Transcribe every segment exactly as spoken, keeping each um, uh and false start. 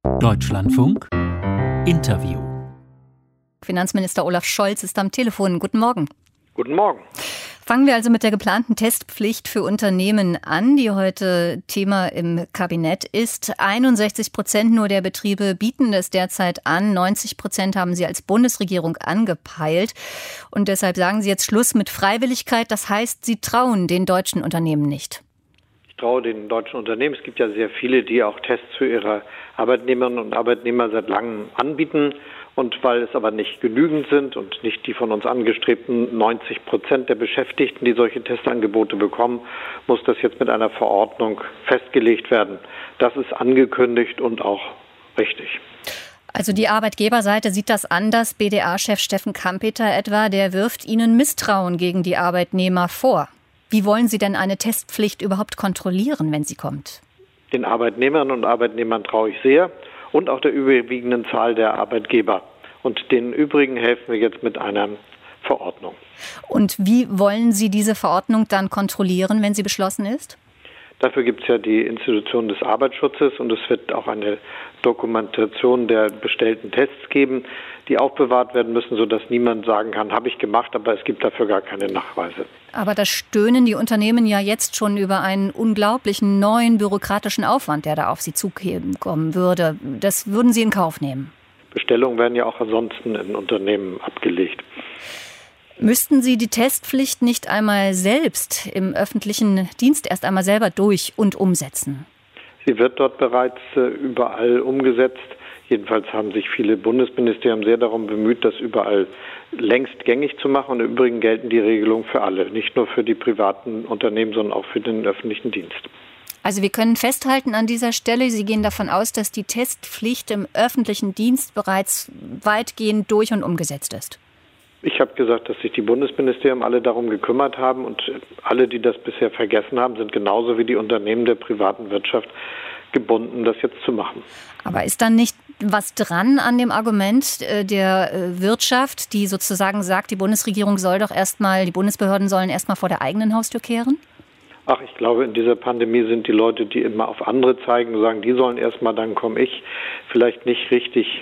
Deutschlandfunk Interview. Finanzminister Olaf Scholz ist am Telefon. Guten Morgen. Guten Morgen. Fangen wir also mit der geplanten Testpflicht für Unternehmen an, die heute Thema im Kabinett ist. einundsechzig Prozent nur der Betriebe bieten es derzeit an. neunzig Prozent haben sie als Bundesregierung angepeilt. Und deshalb sagen sie jetzt Schluss mit Freiwilligkeit. Das heißt, sie trauen den deutschen Unternehmen nicht. Ich traue den deutschen Unternehmen. Es gibt ja sehr viele, die auch Tests für ihre Arbeitnehmerinnen und Arbeitnehmer seit langem anbieten. Und weil es aber nicht genügend sind und nicht die von uns angestrebten neunzig Prozent der Beschäftigten, die solche Testangebote bekommen, muss das jetzt mit einer Verordnung festgelegt werden. Das ist angekündigt und auch richtig. Also die Arbeitgeberseite sieht das anders. B D A-Chef Steffen Kampeter etwa, der wirft Ihnen Misstrauen gegen die Arbeitnehmer vor. Wie wollen Sie denn eine Testpflicht überhaupt kontrollieren, wenn sie kommt? Den Arbeitnehmerinnen und Arbeitnehmern traue ich sehr. Und auch der überwiegenden Zahl der Arbeitgeber. Und den übrigen helfen wir jetzt mit einer Verordnung. Und wie wollen Sie diese Verordnung dann kontrollieren, wenn sie beschlossen ist? Dafür gibt es ja die Institution des Arbeitsschutzes und es wird auch eine Dokumentation der bestellten Tests geben, die aufbewahrt werden müssen, sodass niemand sagen kann, habe ich gemacht, aber es gibt dafür gar keine Nachweise. Aber da stöhnen die Unternehmen ja jetzt schon über einen unglaublichen neuen bürokratischen Aufwand, der da auf sie zukommen würde. Das würden Sie in Kauf nehmen? Bestellungen werden ja auch ansonsten in Unternehmen abgelegt. Müssten Sie die Testpflicht nicht einmal selbst im öffentlichen Dienst erst einmal selber durch- und umsetzen? Sie wird dort bereits äh, überall umgesetzt. Jedenfalls haben sich viele Bundesministerien sehr darum bemüht, das überall längst gängig zu machen. Und im Übrigen gelten die Regelungen für alle, nicht nur für die privaten Unternehmen, sondern auch für den öffentlichen Dienst. Also wir können festhalten an dieser Stelle, Sie gehen davon aus, dass die Testpflicht im öffentlichen Dienst bereits weitgehend durch und umgesetzt ist. Ich habe gesagt, dass sich die Bundesministerien alle darum gekümmert haben und alle, die das bisher vergessen haben, sind genauso wie die Unternehmen der privaten Wirtschaft gebunden, das jetzt zu machen. Aber ist dann nicht was dran an dem Argument der Wirtschaft, die sozusagen sagt, die Bundesregierung soll doch erstmal, die Bundesbehörden sollen erstmal vor der eigenen Haustür kehren? Ach, ich glaube, in dieser Pandemie sind die Leute, die immer auf andere zeigen und sagen, die sollen erstmal, dann komme ich, vielleicht nicht richtig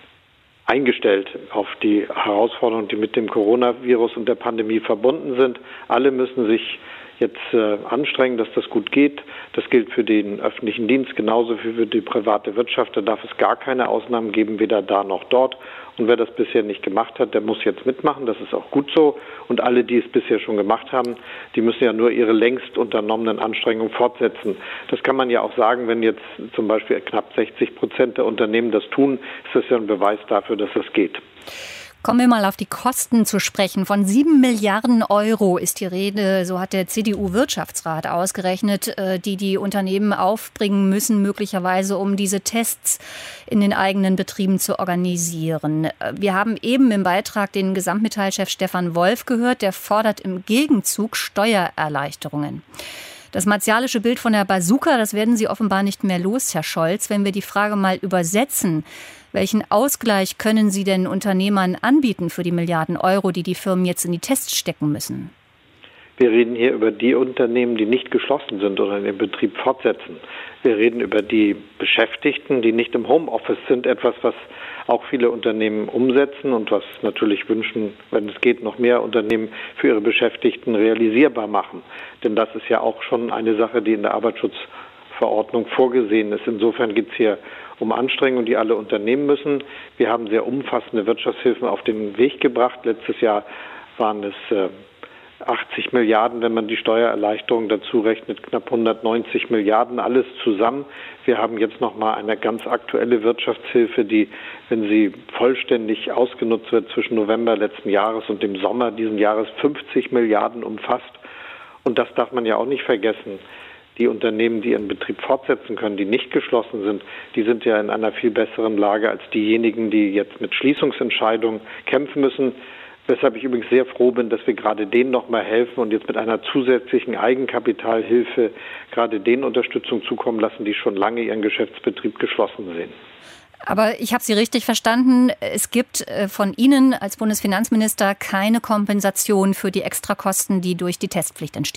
eingestellt auf die Herausforderungen, die mit dem Coronavirus und der Pandemie verbunden sind. Alle müssen sich jetzt äh, anstrengen, dass das gut geht. Das gilt für den öffentlichen Dienst genauso wie für die private Wirtschaft. Da darf es gar keine Ausnahmen geben, weder da noch dort. Und wer das bisher nicht gemacht hat, der muss jetzt mitmachen. Das ist auch gut so. Und alle, die es bisher schon gemacht haben, die müssen ja nur ihre längst unternommenen Anstrengungen fortsetzen. Das kann man ja auch sagen, wenn jetzt zum Beispiel knapp sechzig Prozent der Unternehmen das tun, ist das ja ein Beweis dafür, dass es geht. Kommen wir mal auf die Kosten zu sprechen. Von sieben Milliarden Euro ist die Rede, so hat der C D U-Wirtschaftsrat ausgerechnet, die die Unternehmen aufbringen müssen, möglicherweise um diese Tests in den eigenen Betrieben zu organisieren. Wir haben eben im Beitrag den Gesamtmetall-Chef Stefan Wolf gehört, der fordert im Gegenzug Steuererleichterungen. Das martialische Bild von der Bazooka, das werden Sie offenbar nicht mehr los, Herr Scholz. Wenn wir die Frage mal übersetzen, welchen Ausgleich können Sie denn Unternehmern anbieten für die Milliarden Euro, die die Firmen jetzt in die Tests stecken müssen? Wir reden hier über die Unternehmen, die nicht geschlossen sind oder den Betrieb fortsetzen. Wir reden über die Beschäftigten, die nicht im Homeoffice sind, etwas, was auch viele Unternehmen umsetzen und was natürlich wünschen, wenn es geht, noch mehr Unternehmen für ihre Beschäftigten realisierbar machen. Denn das ist ja auch schon eine Sache, die in der Arbeitsschutzverordnung vorgesehen ist. Insofern geht es hier um Anstrengungen, die alle unternehmen müssen. Wir haben sehr umfassende Wirtschaftshilfen auf den Weg gebracht. Letztes Jahr waren es äh, achtzig Milliarden, wenn man die Steuererleichterung dazu rechnet, knapp hundertneunzig Milliarden, alles zusammen. Wir haben jetzt nochmal eine ganz aktuelle Wirtschaftshilfe, die, wenn sie vollständig ausgenutzt wird, zwischen November letzten Jahres und dem Sommer diesen Jahres fünfzig Milliarden umfasst. Und das darf man ja auch nicht vergessen. Die Unternehmen, die ihren Betrieb fortsetzen können, die nicht geschlossen sind, die sind ja in einer viel besseren Lage als diejenigen, die jetzt mit Schließungsentscheidungen kämpfen müssen. Weshalb ich übrigens sehr froh bin, dass wir gerade denen nochmal helfen und jetzt mit einer zusätzlichen Eigenkapitalhilfe gerade denen Unterstützung zukommen lassen, die schon lange ihren Geschäftsbetrieb geschlossen sehen. Aber ich habe Sie richtig verstanden. Es gibt von Ihnen als Bundesfinanzminister keine Kompensation für die Extrakosten, die durch die Testpflicht entstehen.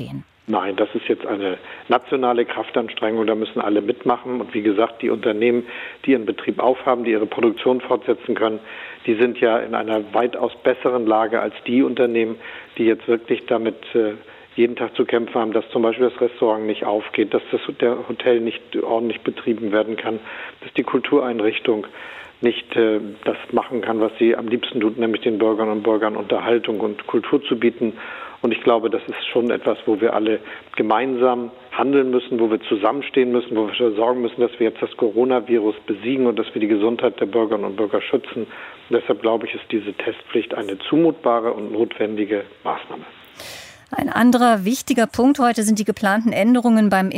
Nein, das ist jetzt eine nationale Kraftanstrengung, da müssen alle mitmachen. Und wie gesagt, die Unternehmen, die ihren Betrieb aufhaben, die ihre Produktion fortsetzen können, die sind ja in einer weitaus besseren Lage als die Unternehmen, die jetzt wirklich damit äh, jeden Tag zu kämpfen haben, dass zum Beispiel das Restaurant nicht aufgeht, dass das der Hotel nicht ordentlich betrieben werden kann, dass die Kultureinrichtung nicht äh, das machen kann, was sie am liebsten tut, nämlich den Bürgern und Bürgern Unterhaltung und Kultur zu bieten. Und ich glaube, das ist schon etwas, wo wir alle gemeinsam handeln müssen, wo wir zusammenstehen müssen, wo wir dafür sorgen müssen, dass wir jetzt das Coronavirus besiegen und dass wir die Gesundheit der Bürgerinnen und Bürger schützen. Und deshalb glaube ich, ist diese Testpflicht eine zumutbare und notwendige Maßnahme. Ein anderer wichtiger Punkt heute sind die geplanten Änderungen beim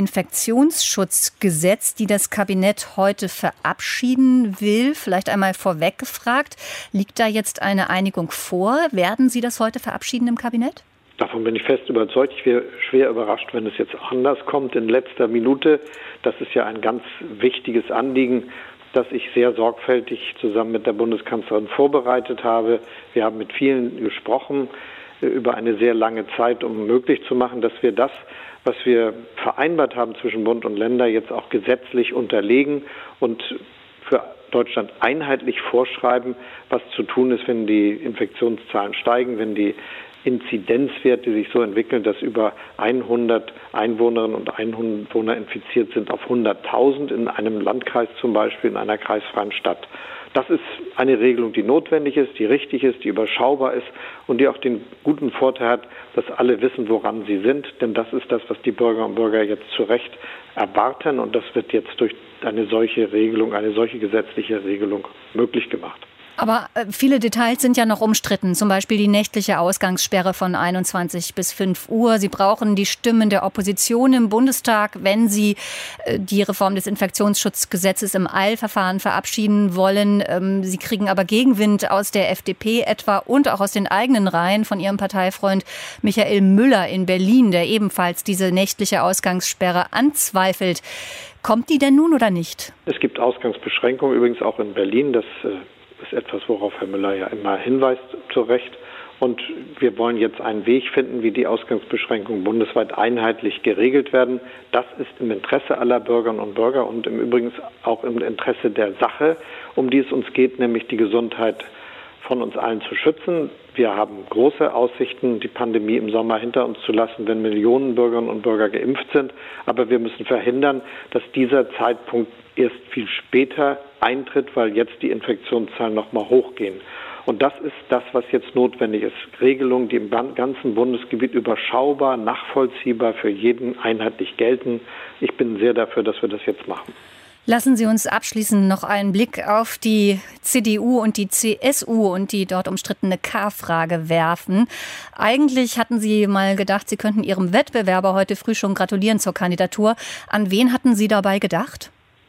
Infektionsschutzgesetz, die das Kabinett heute verabschieden will. Vielleicht einmal vorweg gefragt, liegt da jetzt eine Einigung vor? Werden Sie das heute verabschieden im Kabinett? Davon bin ich fest überzeugt. Ich wäre schwer überrascht, wenn es jetzt anders kommt in letzter Minute. Das ist ja ein ganz wichtiges Anliegen, das ich sehr sorgfältig zusammen mit der Bundeskanzlerin vorbereitet habe. Wir haben mit vielen gesprochen über eine sehr lange Zeit, um möglich zu machen, dass wir das, was wir vereinbart haben zwischen Bund und Länder, jetzt auch gesetzlich unterlegen und für Deutschland einheitlich vorschreiben, was zu tun ist, wenn die Infektionszahlen steigen, wenn die Inzidenzwerte sich so entwickeln, dass über hundert Einwohnerinnen und Einwohner infiziert sind auf hunderttausend in einem Landkreis zum Beispiel, in einer kreisfreien Stadt. Das ist eine Regelung, die notwendig ist, die richtig ist, die überschaubar ist und die auch den guten Vorteil hat, dass alle wissen, woran sie sind. Denn das ist das, was die Bürger und Bürger jetzt zu Recht erwarten. Und das wird jetzt durch eine solche Regelung, eine solche gesetzliche Regelung möglich gemacht. Aber viele Details sind ja noch umstritten, zum Beispiel die nächtliche Ausgangssperre von einundzwanzig bis fünf Uhr. Sie brauchen die Stimmen der Opposition im Bundestag, wenn Sie die Reform des Infektionsschutzgesetzes im Eilverfahren verabschieden wollen. Sie kriegen aber Gegenwind aus der F D P etwa und auch aus den eigenen Reihen von Ihrem Parteifreund Michael Müller in Berlin, der ebenfalls diese nächtliche Ausgangssperre anzweifelt. Kommt die denn nun oder nicht? Es gibt Ausgangsbeschränkungen, übrigens auch in Berlin. Das ist etwas, worauf Herr Müller ja immer hinweist, zu Recht. Und wir wollen jetzt einen Weg finden, wie die Ausgangsbeschränkungen bundesweit einheitlich geregelt werden. Das ist im Interesse aller Bürgerinnen und Bürger und im Übrigen auch im Interesse der Sache, um die es uns geht, nämlich die Gesundheit von uns allen zu schützen. Wir haben große Aussichten, die Pandemie im Sommer hinter uns zu lassen, wenn Millionen Bürgerinnen und Bürger geimpft sind. Aber wir müssen verhindern, dass dieser Zeitpunkt erst viel später eintritt, weil jetzt die Infektionszahlen noch mal hochgehen. Und das ist das, was jetzt notwendig ist. Regelungen, die im ganzen Bundesgebiet überschaubar, nachvollziehbar für jeden einheitlich gelten. Ich bin sehr dafür, dass wir das jetzt machen. Lassen Sie uns abschließend noch einen Blick auf die C D U und die C S U und die dort umstrittene K-Frage werfen. Eigentlich hatten Sie mal gedacht, Sie könnten Ihrem Wettbewerber heute früh schon gratulieren zur Kandidatur. An wen hatten Sie dabei gedacht?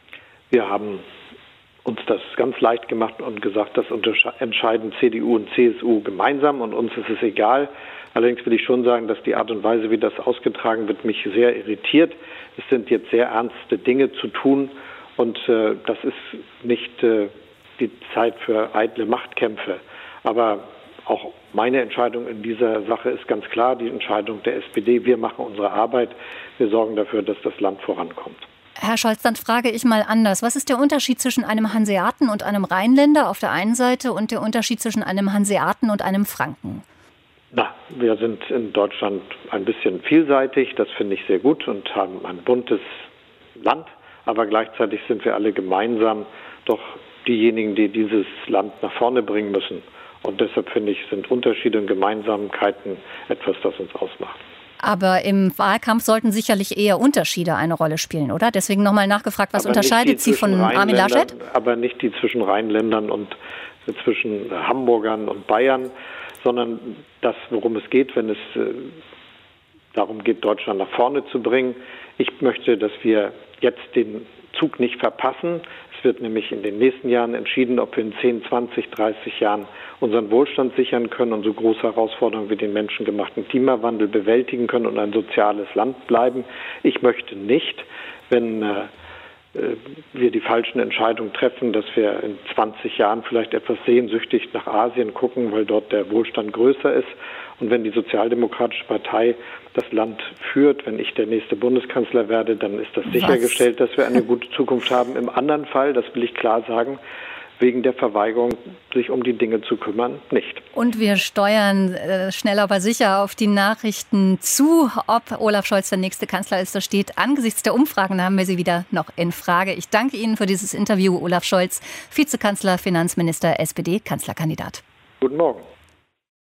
Wir haben uns das ganz leicht gemacht und gesagt, das entscheiden C D U und C S U gemeinsam und uns ist es egal. Allerdings will ich schon sagen, dass die Art und Weise, wie das ausgetragen wird, mich sehr irritiert. Es sind jetzt sehr ernste Dinge zu tun und äh, das ist nicht äh, die Zeit für eitle Machtkämpfe. Aber auch meine Entscheidung in dieser Sache ist ganz klar, die Entscheidung der S P D. Wir machen unsere Arbeit. Wir sorgen dafür, dass das Land vorankommt. Herr Scholz, dann frage ich mal anders. Was ist der Unterschied zwischen einem Hanseaten und einem Rheinländer auf der einen Seite und der Unterschied zwischen einem Hanseaten und einem Franken? Na, wir sind in Deutschland ein bisschen vielseitig. Das finde ich sehr gut und haben ein buntes Land. Aber gleichzeitig sind wir alle gemeinsam doch diejenigen, die dieses Land nach vorne bringen müssen. Und deshalb finde ich, sind Unterschiede und Gemeinsamkeiten etwas, das uns ausmacht. Aber im Wahlkampf sollten sicherlich eher Unterschiede eine Rolle spielen, oder? Deswegen nochmal nachgefragt, was unterscheidet Sie von Armin Laschet? Aber nicht die zwischen Rheinländern und zwischen Hamburgern und Bayern, sondern das, worum es geht, wenn es äh, darum geht, Deutschland nach vorne zu bringen. Ich möchte, dass wir jetzt den Zug nicht verpassen. Es wird nämlich in den nächsten Jahren entschieden, ob wir in zehn, zwanzig, dreißig Jahren unseren Wohlstand sichern können und so große Herausforderungen wie den menschengemachten Klimawandel bewältigen können und ein soziales Land bleiben. Ich möchte nicht, wenn äh, wir die falschen Entscheidungen treffen, dass wir in zwanzig Jahren vielleicht etwas sehnsüchtig nach Asien gucken, weil dort der Wohlstand größer ist. Und wenn die Sozialdemokratische Partei das Land führt, wenn ich der nächste Bundeskanzler werde, dann ist das sichergestellt, dass wir eine gute Zukunft haben. Im anderen Fall, das will ich klar sagen, wegen der Verweigerung, sich um die Dinge zu kümmern, nicht. Und wir steuern äh, schnell aber sicher auf die Nachrichten zu. Ob Olaf Scholz der nächste Kanzler ist, das steht angesichts der Umfragen, haben wir sie wieder noch in Frage. Ich danke Ihnen für dieses Interview, Olaf Scholz, Vizekanzler, Finanzminister, S P D, Kanzlerkandidat. Guten Morgen.